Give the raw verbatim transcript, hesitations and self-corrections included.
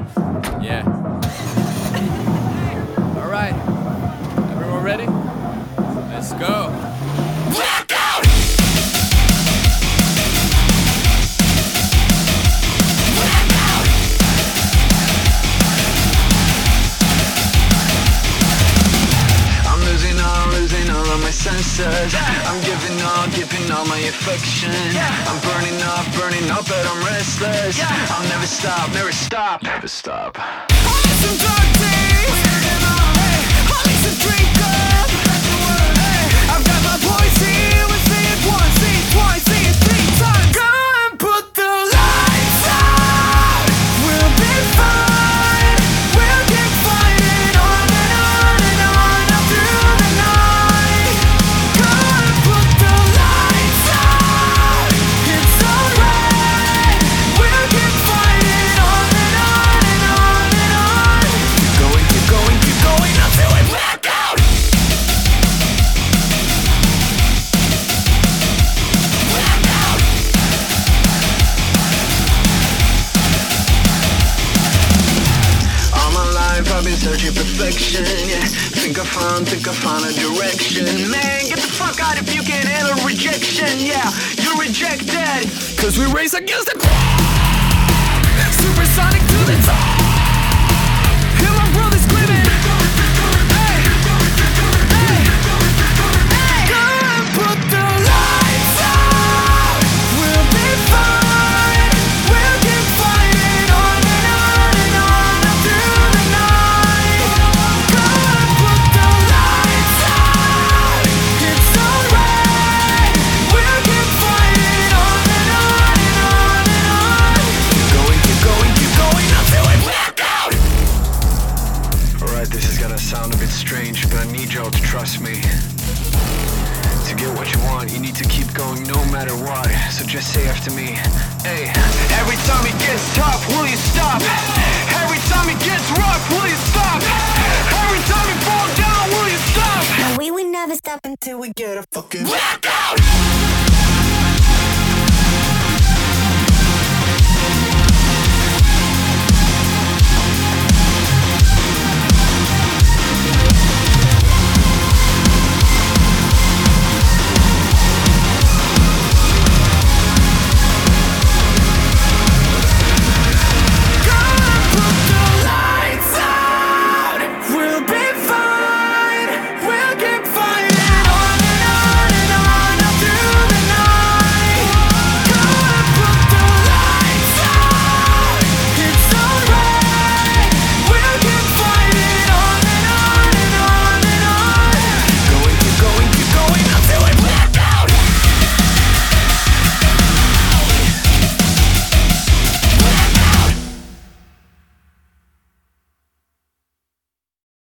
Yeah. All right. Everyone ready? Let's go. Blackout! Blackout! I'm losing all, losing all of my senses. I'm giving all, giving all my affection. I'm burning up, burning up, but I'm restless. I'll never stop, never stop, never stop. I need some dark days. I need some drink up. I've got my boys here. We'll say it once, say it twice, say it three times. Go and put the lights out. We'll be fine. We'll keep fighting on and on and on up through the night. Go and put the lights out. It's alright. We'll keep fighting on and on and on and on. Keep going, keep going, keep going until I black out. All my life I've been searching perfection, yeah. Think I found, think I found a direction. Man, get the fuck out if you can't handle rejection, yeah. You're rejected. Cause we race against the clock. Supersonic to the top. Hear my brother screaming. Hey, hey, hey. Go and put the lights out. We'll be fine. We'll keep fighting on and on and on up through the night. Go and put the lights out. It's alright. We'll keep fighting on and on and on and on. Keep going, keep going, keep going until I black out. Alright, this is gonna sound a bit strange, but I need y'all to trust me. To get what you want, you need to keep going no matter what. So just say after me, hey. Every time it gets tough, will you stop? Every time it gets rough, will you stop? Every time you fall down, will you stop? No, we would never stop until we get a fucking Blackout!